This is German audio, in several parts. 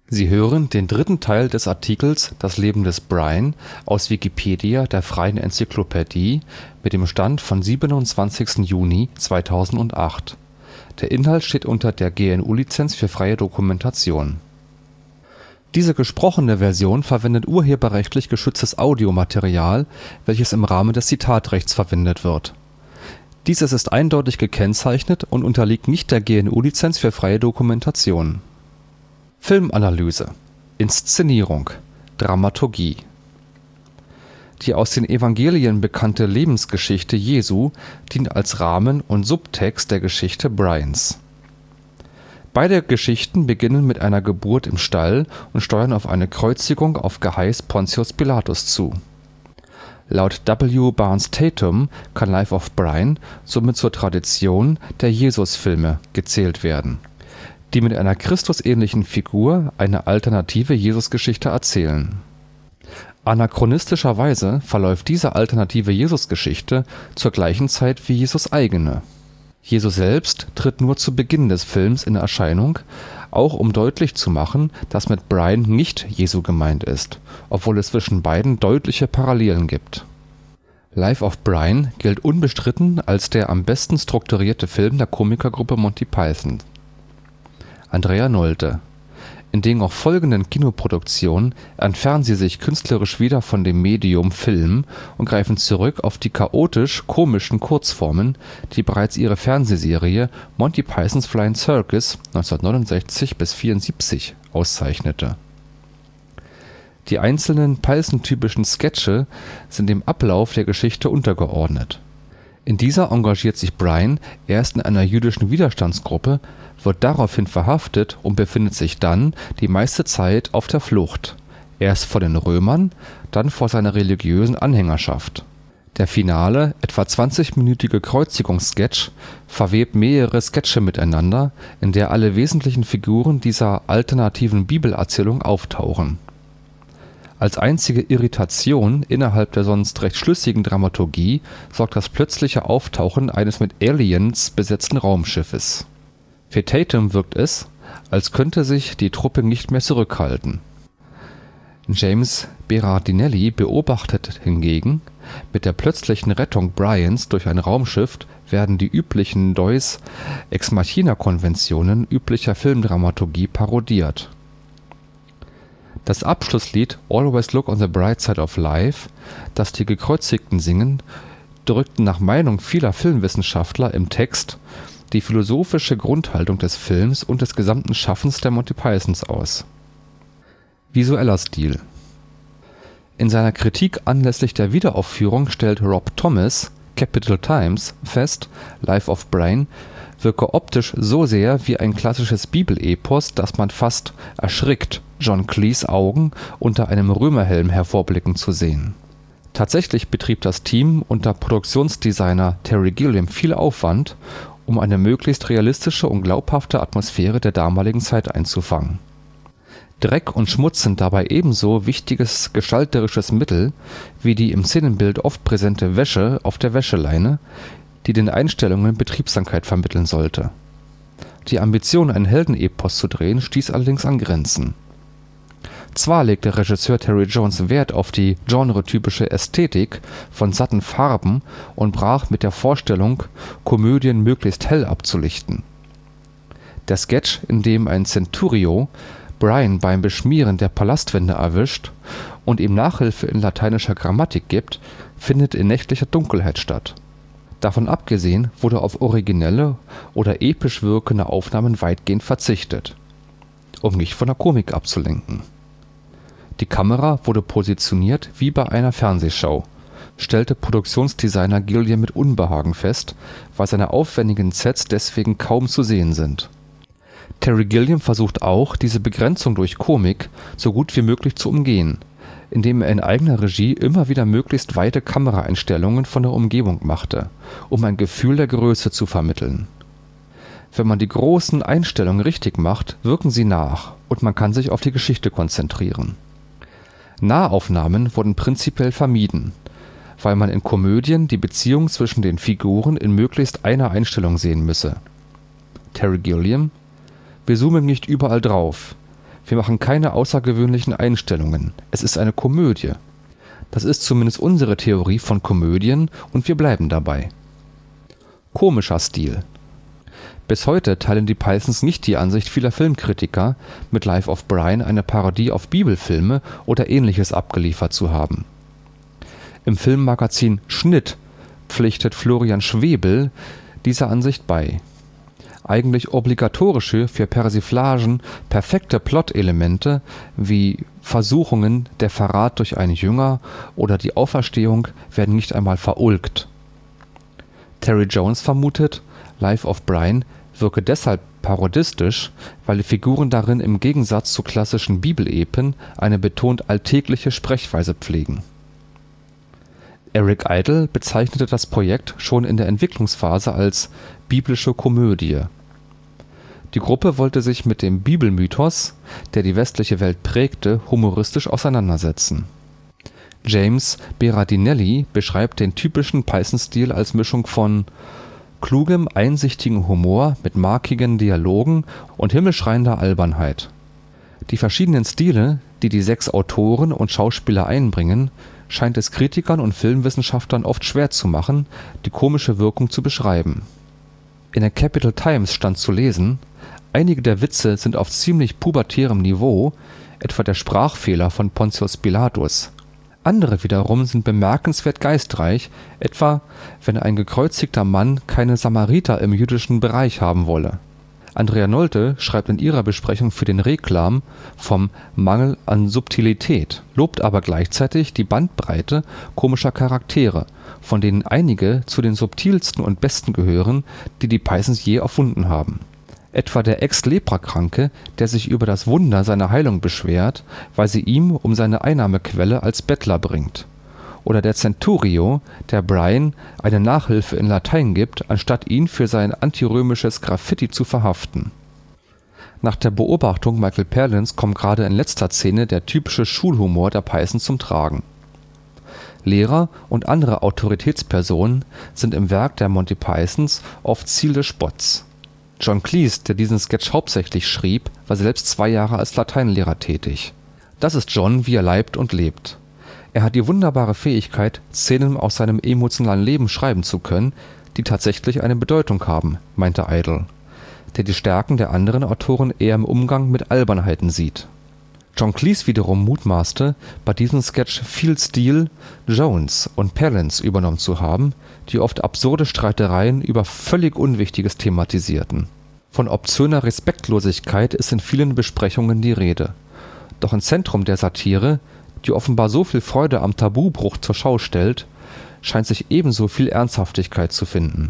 Sie hören den dritten Teil des Artikels Das Leben des Brian, aus Wikipedia, der freien Enzyklopädie. Mit dem Stand vom Der Inhalt steht unter der GNU Lizenz für freie Dokumentation. Diese gesprochene Version verwendet urheberrechtlich geschütztes Audiomaterial, welches im Rahmen des Zitatrechts verwendet wird. Dieses ist eindeutig gekennzeichnet und unterliegt nicht der GNU Lizenz für freie Dokumentation. Filmanalyse, Inszenierung, Dramaturgie. Die aus den Evangelien bekannte Lebensgeschichte Jesu dient als Rahmen und Subtext der Geschichte Brians. Beide Geschichten beginnen mit einer Geburt im Stall und steuern auf eine Kreuzigung auf Geheiß Pontius Pilatus zu. Laut W. Barnes Tatum kann Life of Brian somit zur Tradition der Jesus-Filme gezählt werden, die mit einer christusähnlichen Figur eine alternative Jesusgeschichte erzählen. Anachronistischerweise verläuft diese alternative Jesusgeschichte zur gleichen Zeit wie Jesus' eigene. Jesus selbst tritt nur zu Beginn des Films in Erscheinung, auch um deutlich zu machen, dass mit Brian nicht Jesu gemeint ist, obwohl es zwischen beiden deutliche Parallelen gibt. Life of Brian gilt unbestritten als der am besten strukturierte Film der Komikergruppe Monty Python. Andrea Nolte. In den auch folgenden Kinoproduktionen entfernen sie sich künstlerisch wieder von dem Medium Film und greifen zurück auf die chaotisch-komischen Kurzformen, die bereits ihre Fernsehserie Monty Python's Flying Circus (1969 – 1974) auszeichnete. Die einzelnen Python-typischen Sketche sind dem Ablauf der Geschichte untergeordnet. In dieser engagiert sich Brian erst in einer jüdischen Widerstandsgruppe, wird daraufhin verhaftet und befindet sich dann die meiste Zeit auf der Flucht, erst vor den Römern, dann vor seiner religiösen Anhängerschaft. Der finale, etwa 20-minütige Kreuzigungssketch verwebt mehrere Sketche miteinander, in der alle wesentlichen Figuren dieser alternativen Bibelerzählung auftauchen. Als einzige Irritation innerhalb der sonst recht schlüssigen Dramaturgie sorgt das plötzliche Auftauchen eines mit Aliens besetzten Raumschiffes. Für Tatum wirkt es, als könnte sich die Truppe nicht mehr zurückhalten. James Berardinelli beobachtet hingegen: Mit der plötzlichen Rettung Brians durch ein Raumschiff werden die üblichen Deus Ex Machina-Konventionen üblicher Filmdramaturgie parodiert. Das Abschlusslied Always Look on the Bright Side of Life, das die Gekreuzigten singen, drückt nach Meinung vieler Filmwissenschaftler im Text die philosophische Grundhaltung des Films und des gesamten Schaffens der Monty Pythons aus. Visueller Stil. In seiner Kritik anlässlich der Wiederaufführung stellt Rob Thomas, Capital Times, fest, Life of Brian wirke optisch so sehr wie ein klassisches Bibelepos, dass man fast erschrickt, John Cleese Augen unter einem Römerhelm hervorblicken zu sehen. Tatsächlich betrieb das Team unter Produktionsdesigner Terry Gilliam viel Aufwand, um eine möglichst realistische und glaubhafte Atmosphäre der damaligen Zeit einzufangen. Dreck und Schmutz sind dabei ebenso wichtiges gestalterisches Mittel wie die im Szenenbild oft präsente Wäsche auf der Wäscheleine, die den Einstellungen Betriebsamkeit vermitteln sollte. Die Ambition, ein Heldenepos zu drehen, stieß allerdings an Grenzen. Zwar legte Regisseur Terry Jones Wert auf die genretypische Ästhetik von satten Farben und brach mit der Vorstellung, Komödien möglichst hell abzulichten. Der Sketch, in dem ein Centurio Brian beim Beschmieren der Palastwände erwischt und ihm Nachhilfe in lateinischer Grammatik gibt, findet in nächtlicher Dunkelheit statt. Davon abgesehen wurde auf originelle oder episch wirkende Aufnahmen weitgehend verzichtet, um nicht von der Komik abzulenken. Die Kamera wurde positioniert wie bei einer Fernsehshow, stellte Produktionsdesigner Gilliam mit Unbehagen fest, weil seine aufwendigen Sets deswegen kaum zu sehen sind. Terry Gilliam versucht auch, diese Begrenzung durch Komik so gut wie möglich zu umgehen, indem er in eigener Regie immer wieder möglichst weite Kameraeinstellungen von der Umgebung machte, um ein Gefühl der Größe zu vermitteln. Wenn man die großen Einstellungen richtig macht, wirken sie nach und man kann sich auf die Geschichte konzentrieren. Nahaufnahmen wurden prinzipiell vermieden, weil man in Komödien die Beziehung zwischen den Figuren in möglichst einer Einstellung sehen müsse. Terry Gilliam: Wir zoomen nicht überall drauf. Wir machen keine außergewöhnlichen Einstellungen. Es ist eine Komödie. Das ist zumindest unsere Theorie von Komödien und wir bleiben dabei. Komischer Stil. Bis heute teilen die Pythons nicht die Ansicht vieler Filmkritiker, mit Life of Brian eine Parodie auf Bibelfilme oder Ähnliches abgeliefert zu haben. Im Filmmagazin Schnitt pflichtet Florian Schwebel dieser Ansicht bei. Eigentlich obligatorische, für Persiflagen perfekte Plot-Elemente wie Versuchungen, der Verrat durch einen Jünger oder die Auferstehung werden nicht einmal verulgt. Terry Jones vermutet, Life of Brian wirke deshalb parodistisch, weil die Figuren darin im Gegensatz zu klassischen Bibelepen eine betont alltägliche Sprechweise pflegen. Eric Idle bezeichnete das Projekt schon in der Entwicklungsphase als „ biblische Komödie “. Die Gruppe wollte sich mit dem Bibelmythos, der die westliche Welt prägte, humoristisch auseinandersetzen. James Berardinelli beschreibt den typischen Python-Stil als Mischung von klugem, einsichtigem Humor mit markigen Dialogen und himmelschreiender Albernheit. Die verschiedenen Stile, die die 6 Autoren und Schauspieler einbringen, scheint es Kritikern und Filmwissenschaftlern oft schwer zu machen, die komische Wirkung zu beschreiben. In der Capital Times stand zu lesen: „ Einige der Witze sind auf ziemlich pubertärem Niveau, etwa der Sprachfehler von Pontius Pilatus. Andere wiederum sind bemerkenswert geistreich, etwa wenn ein gekreuzigter Mann keine Samariter im jüdischen Bereich haben wolle. “Andrea Nolte schreibt in ihrer Besprechung für den Reklam vom „ Mangel an Subtilität “, lobt aber gleichzeitig die Bandbreite komischer Charaktere, von denen einige zu den subtilsten und besten gehören, die die Pythons je erfunden haben. Etwa der Ex-Leprakranke, der sich über das Wunder seiner Heilung beschwert, weil sie ihm um seine Einnahmequelle als Bettler bringt. Oder der Centurio, der Brian eine Nachhilfe in Latein gibt, anstatt ihn für sein antirömisches Graffiti zu verhaften. Nach der Beobachtung Michael Palins kommt gerade in letzter Szene der typische Schulhumor der Pythons zum Tragen. Lehrer und andere Autoritätspersonen sind im Werk der Monty Pythons oft Ziel des Spotts. John Cleese, der diesen Sketch hauptsächlich schrieb, war selbst 2 Jahre als Lateinlehrer tätig. Das ist John, wie er leibt und lebt. Er hat die wunderbare Fähigkeit, Szenen aus seinem emotionalen Leben schreiben zu können, die tatsächlich eine Bedeutung haben, meinte Idle, der die Stärken der anderen Autoren eher im Umgang mit Albernheiten sieht. John Cleese wiederum mutmaßte, bei diesem Sketch viel Stil Jones und Palins übernommen zu haben, die oft absurde Streitereien über völlig Unwichtiges thematisierten. Von obszöner Respektlosigkeit ist in vielen Besprechungen die Rede. Doch im Zentrum der Satire, die offenbar so viel Freude am Tabubruch zur Schau stellt, scheint sich ebenso viel Ernsthaftigkeit zu finden.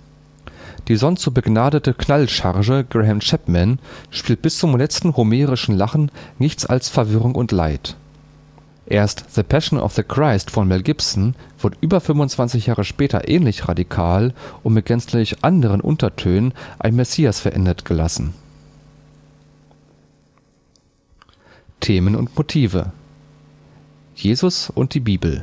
Die sonst so begnadete Knallcharge Graham Chapman spielt bis zum letzten homerischen Lachen nichts als Verwirrung und Leid. Erst The Passion of the Christ von Mel Gibson wird über 25 Jahre später ähnlich radikal und mit gänzlich anderen Untertönen ein Messias verendet gelassen. Themen und Motive: Jesus und die Bibel.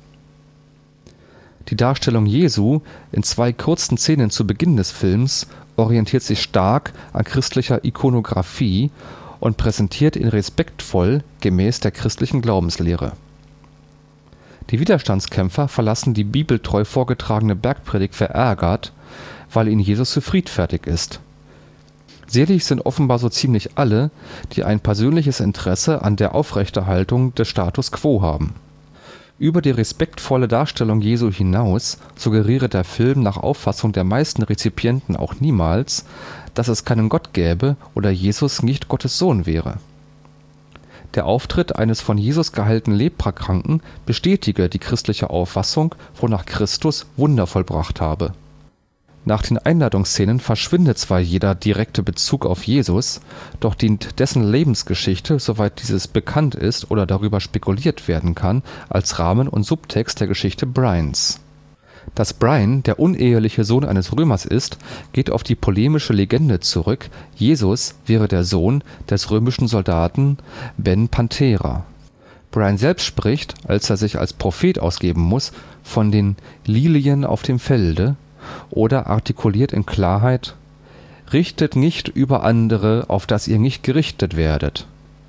Die Darstellung Jesu in 2 kurzen Szenen zu Beginn des Films orientiert sich stark an christlicher Ikonographie und präsentiert ihn respektvoll gemäß der christlichen Glaubenslehre. Die Widerstandskämpfer verlassen die bibeltreu vorgetragene Bergpredigt verärgert, weil ihnen Jesus zu friedfertig ist. Selig sind offenbar so ziemlich alle, die ein persönliches Interesse an der Aufrechterhaltung des Status quo haben. Über die respektvolle Darstellung Jesu hinaus suggeriere der Film nach Auffassung der meisten Rezipienten auch niemals, dass es keinen Gott gäbe oder Jesus nicht Gottes Sohn wäre. Der Auftritt eines von Jesus geheilten Leprakranken bestätige die christliche Auffassung, wonach Christus Wunder vollbracht habe. Nach den Einladungsszenen verschwindet zwar jeder direkte Bezug auf Jesus, doch dient dessen Lebensgeschichte, soweit dieses bekannt ist oder darüber spekuliert werden kann, als Rahmen und Subtext der Geschichte Brians. Dass Brian der uneheliche Sohn eines Römers ist, geht auf die polemische Legende zurück, Jesus wäre der Sohn des römischen Soldaten Ben Panthera. Brian selbst spricht, als er sich als Prophet ausgeben muss, von den Lilien auf dem Felde oder artikuliert in Klarheit: Richtet nicht über andere, auf dass ihr nicht gerichtet werdet.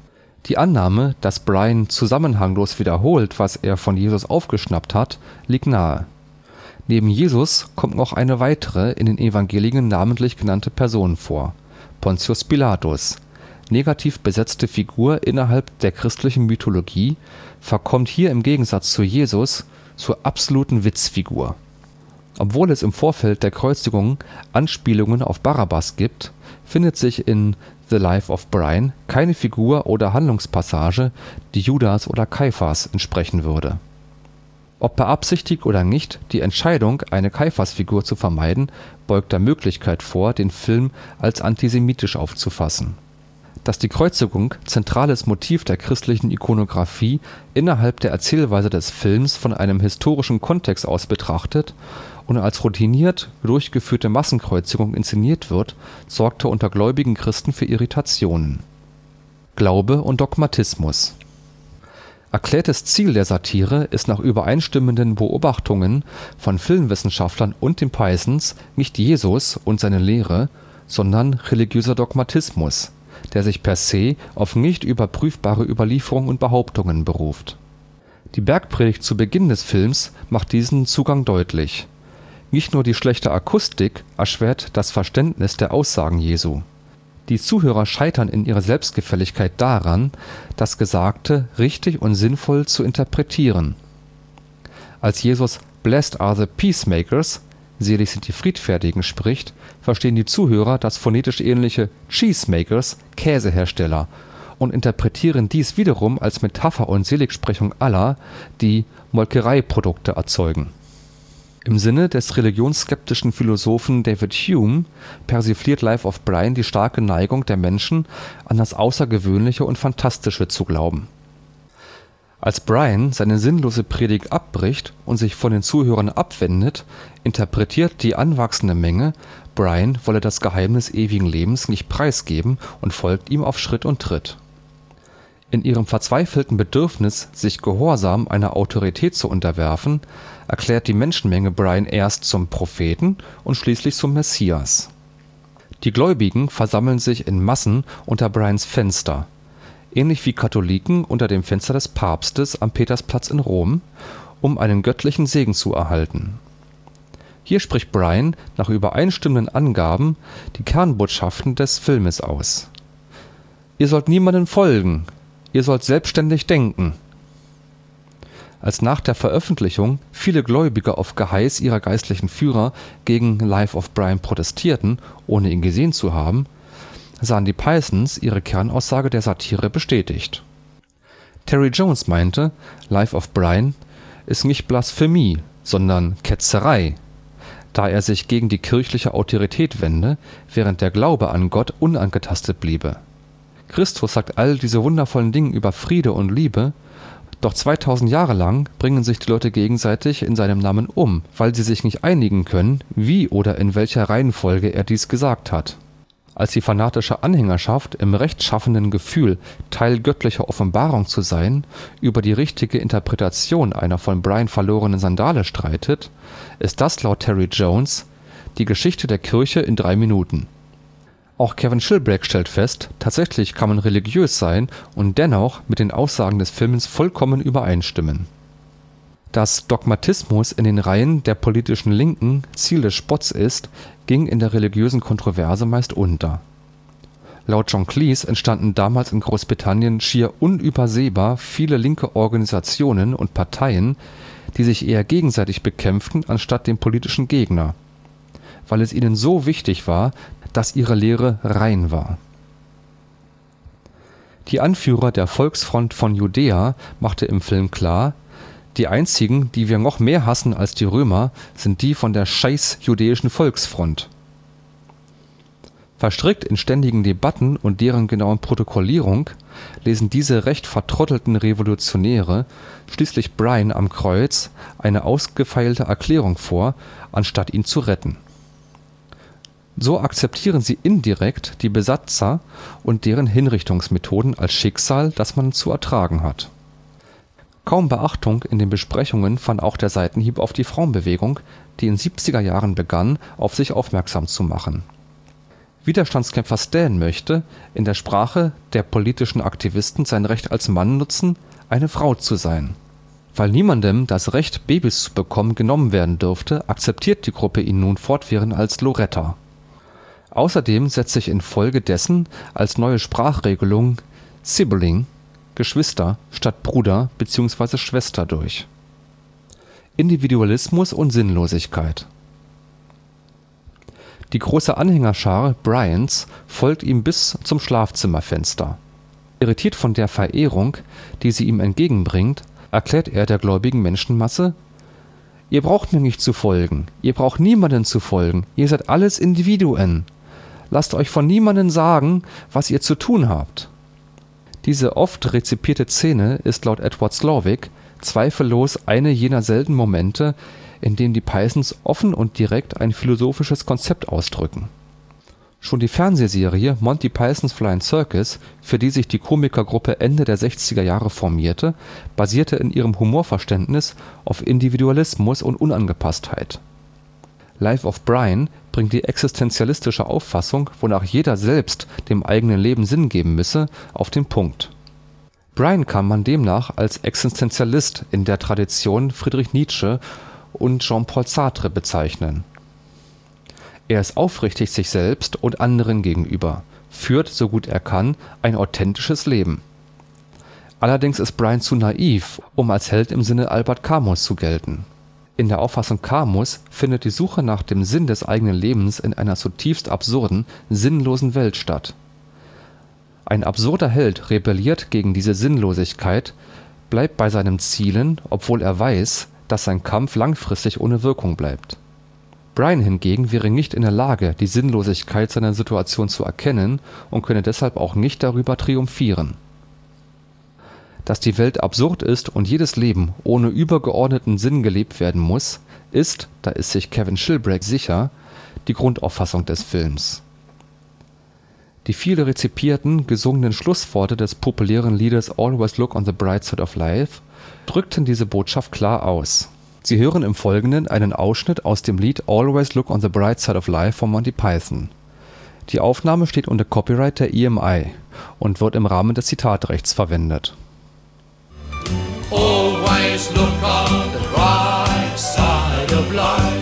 Die Annahme, dass Brian zusammenhanglos wiederholt, was er von Jesus aufgeschnappt hat, liegt nahe. Neben Jesus kommt noch eine weitere in den Evangelien namentlich genannte Person vor: Pontius Pilatus. Negativ besetzte Figur innerhalb der christlichen Mythologie, verkommt hier im Gegensatz zu Jesus zur absoluten Witzfigur. Obwohl es im Vorfeld der Kreuzigung Anspielungen auf Barabbas gibt, findet sich in The Life of Brian keine Figur oder Handlungspassage, die Judas oder Kaiphas entsprechen würde. Ob beabsichtigt oder nicht, die Entscheidung, eine Kaiphas-Figur zu vermeiden, beugt der Möglichkeit vor, den Film als antisemitisch aufzufassen. Dass die Kreuzigung zentrales Motiv der christlichen Ikonographie innerhalb der Erzählweise des Films von einem historischen Kontext aus betrachtet und als routiniert durchgeführte Massenkreuzigung inszeniert wird, sorgte unter gläubigen Christen für Irritationen. Glaube und Dogmatismus. Erklärtes Ziel der Satire ist nach übereinstimmenden Beobachtungen von Filmwissenschaftlern und den Pisons nicht Jesus und seine Lehre, sondern religiöser Dogmatismus, der sich per se auf nicht überprüfbare Überlieferungen und Behauptungen beruft. Die Bergpredigt zu Beginn des Films macht diesen Zugang deutlich. Nicht nur die schlechte Akustik erschwert das Verständnis der Aussagen Jesu. Die Zuhörer scheitern in ihrer Selbstgefälligkeit daran, das Gesagte richtig und sinnvoll zu interpretieren. Als Jesus „Blessed are the peacemakers" (selig sind die Friedfertigen) spricht, verstehen die Zuhörer das phonetisch ähnliche Cheesemakers (Käsehersteller) und interpretieren dies wiederum als Metapher und Seligsprechung aller, die Molkereiprodukte erzeugen. Im Sinne des religionsskeptischen Philosophen David Hume persifliert Life of Brian die starke Neigung der Menschen, an das Außergewöhnliche und Fantastische zu glauben. Als Brian seine sinnlose Predigt abbricht und sich von den Zuhörern abwendet, interpretiert die anwachsende Menge, Brian wolle das Geheimnis ewigen Lebens nicht preisgeben und folgt ihm auf Schritt und Tritt. In ihrem verzweifelten Bedürfnis, sich gehorsam einer Autorität zu unterwerfen, erklärt die Menschenmenge Brian erst zum Propheten und schließlich zum Messias. Die Gläubigen versammeln sich in Massen unter Brians Fenster, ähnlich wie Katholiken unter dem Fenster des Papstes am Petersplatz in Rom, um einen göttlichen Segen zu erhalten. Hier spricht Brian nach übereinstimmenden Angaben die Kernbotschaften des Filmes aus: Ihr sollt niemandem folgen, ihr sollt selbstständig denken. Als nach der Veröffentlichung viele Gläubige auf Geheiß ihrer geistlichen Führer gegen Life of Brian protestierten, ohne ihn gesehen zu haben, sahen die Pisons ihre Kernaussage der Satire bestätigt. Terry Jones meinte, Life of Brian ist nicht Blasphemie, sondern Ketzerei, da er sich gegen die kirchliche Autorität wende, während der Glaube an Gott unangetastet bliebe. Christus sagt all diese wundervollen Dinge über Friede und Liebe, doch 2000 Jahre lang bringen sich die Leute gegenseitig in seinem Namen um, weil sie sich nicht einigen können, wie oder in welcher Reihenfolge er dies gesagt hat. Als die fanatische Anhängerschaft im rechtschaffenden Gefühl, Teil göttlicher Offenbarung zu sein, über die richtige Interpretation einer von Brian verlorenen Sandale streitet, ist das laut Terry Jones die Geschichte der Kirche in 3 Minuten. Auch Kevin Chilbrick stellt fest, tatsächlich kann man religiös sein und dennoch mit den Aussagen des Films vollkommen übereinstimmen. Dass Dogmatismus in den Reihen der politischen Linken Ziel des Spotts ist, ging in der religiösen Kontroverse meist unter. Laut John Cleese entstanden damals in Großbritannien schier unübersehbar viele linke Organisationen und Parteien, die sich eher gegenseitig bekämpften anstatt den politischen Gegner, weil es ihnen so wichtig war, dass ihre Lehre rein war. Die Anführer der Volksfront von Judäa machte im Film klar: Die einzigen, die wir noch mehr hassen als die Römer, sind die von der scheiß jüdischen Volksfront. Verstrickt in ständigen Debatten und deren genauen Protokollierung lesen diese recht vertrottelten Revolutionäre schließlich Brian am Kreuz eine ausgefeilte Erklärung vor, anstatt ihn zu retten. So akzeptieren sie indirekt die Besatzer und deren Hinrichtungsmethoden als Schicksal, das man zu ertragen hat. Kaum Beachtung in den Besprechungen fand auch der Seitenhieb auf die Frauenbewegung, die in 70er Jahren begann, auf sich aufmerksam zu machen. Widerstandskämpfer Stan möchte in der Sprache der politischen Aktivisten sein Recht als Mann nutzen, eine Frau zu sein. Weil niemandem das Recht, Babys zu bekommen, genommen werden dürfte, akzeptiert die Gruppe ihn nun fortwährend als Loretta. Außerdem setzt sich infolgedessen als neue Sprachregelung Sibling, Geschwister statt Bruder bzw. Schwester durch. Individualismus und Sinnlosigkeit. Die große Anhängerschar Brians folgt ihm bis zum Schlafzimmerfenster. Irritiert von der Verehrung, die sie ihm entgegenbringt, erklärt er der gläubigen Menschenmasse: „ Ihr braucht mir nicht zu folgen, ihr braucht niemanden zu folgen, ihr seid alles Individuen. Lasst euch von niemandem sagen, was ihr zu tun habt. “Diese oft rezipierte Szene ist laut Edward Slovic zweifellos eine jener seltenen Momente, in denen die Pisons offen und direkt ein philosophisches Konzept ausdrücken. Schon die Fernsehserie Monty Python's Flying Circus, für die sich die Komikergruppe Ende der 60er Jahre formierte, basierte in ihrem Humorverständnis auf Individualismus und Unangepasstheit. Life of Brian bringt die existenzialistische Auffassung, wonach jeder selbst dem eigenen Leben Sinn geben müsse, auf den Punkt. Brian kann man demnach als Existenzialist in der Tradition Friedrich Nietzsche und Jean-Paul Sartre bezeichnen. Er ist aufrichtig sich selbst und anderen gegenüber, führt, so gut er kann, ein authentisches Leben. Allerdings ist Brian zu naiv, um als Held im Sinne Albert Camus zu gelten. In der Auffassung Camus findet die Suche nach dem Sinn des eigenen Lebens in einer zutiefst absurden, sinnlosen Welt statt. Ein absurder Held rebelliert gegen diese Sinnlosigkeit, bleibt bei seinen Zielen, obwohl er weiß, dass sein Kampf langfristig ohne Wirkung bleibt. Brian hingegen wäre nicht in der Lage, die Sinnlosigkeit seiner Situation zu erkennen und könne deshalb auch nicht darüber triumphieren. Dass die Welt absurd ist und jedes Leben ohne übergeordneten Sinn gelebt werden muss, ist, da ist sich Kevin Shilbrack sicher, die Grundauffassung des Films. Die viel rezipierten, gesungenen Schlussworte des populären Liedes Always Look on the Bright Side of Life drückten diese Botschaft klar aus. Sie hören im Folgenden einen Ausschnitt aus dem Lied Always Look on the Bright Side of Life von Monty Python. Die Aufnahme steht unter Copyright der EMI und wird im Rahmen des Zitatrechts verwendet. Always look on the bright side of life,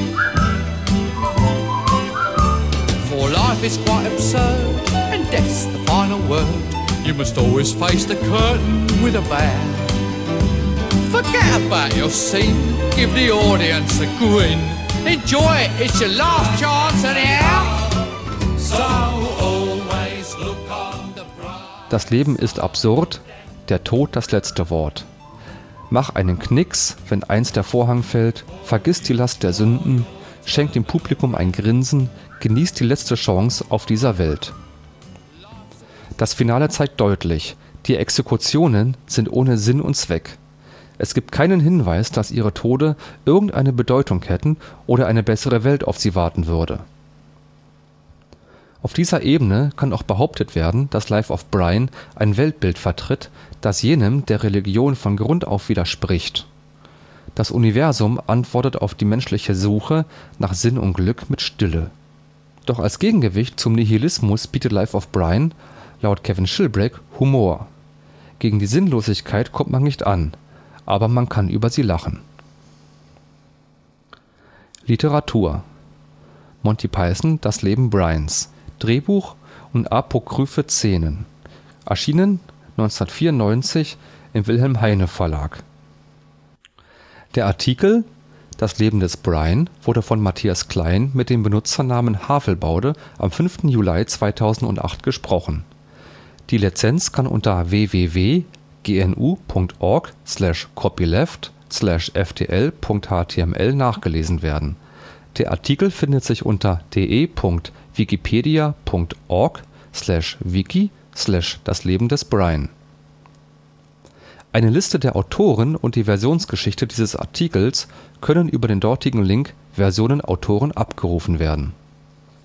for life is quite absurd and death's the final word. You must always face the curtain with a bow. Forget about your scene, give the audience a grin. Enjoy it, it's your last chance anyhow. So always look on the bright. Das Leben ist absurd, der Tod das letzte Wort. Mach einen Knicks, wenn einst der Vorhang fällt, vergiss die Last der Sünden, schenk dem Publikum ein Grinsen, genieß die letzte Chance auf dieser Welt. Das Finale zeigt deutlich, die Exekutionen sind ohne Sinn und Zweck. Es gibt keinen Hinweis, dass ihre Tode irgendeine Bedeutung hätten oder eine bessere Welt auf sie warten würde. Auf dieser Ebene kann auch behauptet werden, dass Life of Brian ein Weltbild vertritt, das jenem der Religion von Grund auf widerspricht. Das Universum antwortet auf die menschliche Suche nach Sinn und Glück mit Stille. Doch als Gegengewicht zum Nihilismus bietet Life of Brian, laut Kevin Shilbrack, Humor. Gegen die Sinnlosigkeit kommt man nicht an, aber man kann über sie lachen. Literatur: Monty Python, Das Leben Brians, Drehbuch und apokryphe Szenen. Erschienen 1994 im Wilhelm Heine Verlag. Der Artikel Das Leben des Brian wurde von Matthias Klein mit dem Benutzernamen Havelbaude am 5. Juli 2008 gesprochen. Die Lizenz kann unter www.gnu.org/copyleft/ftl.html nachgelesen werden. Der Artikel findet sich unter de.wikipedia.org/wiki/Das Leben des Brian. Eine Liste der Autoren und die Versionsgeschichte dieses Artikels können über den dortigen Link Versionen Autoren abgerufen werden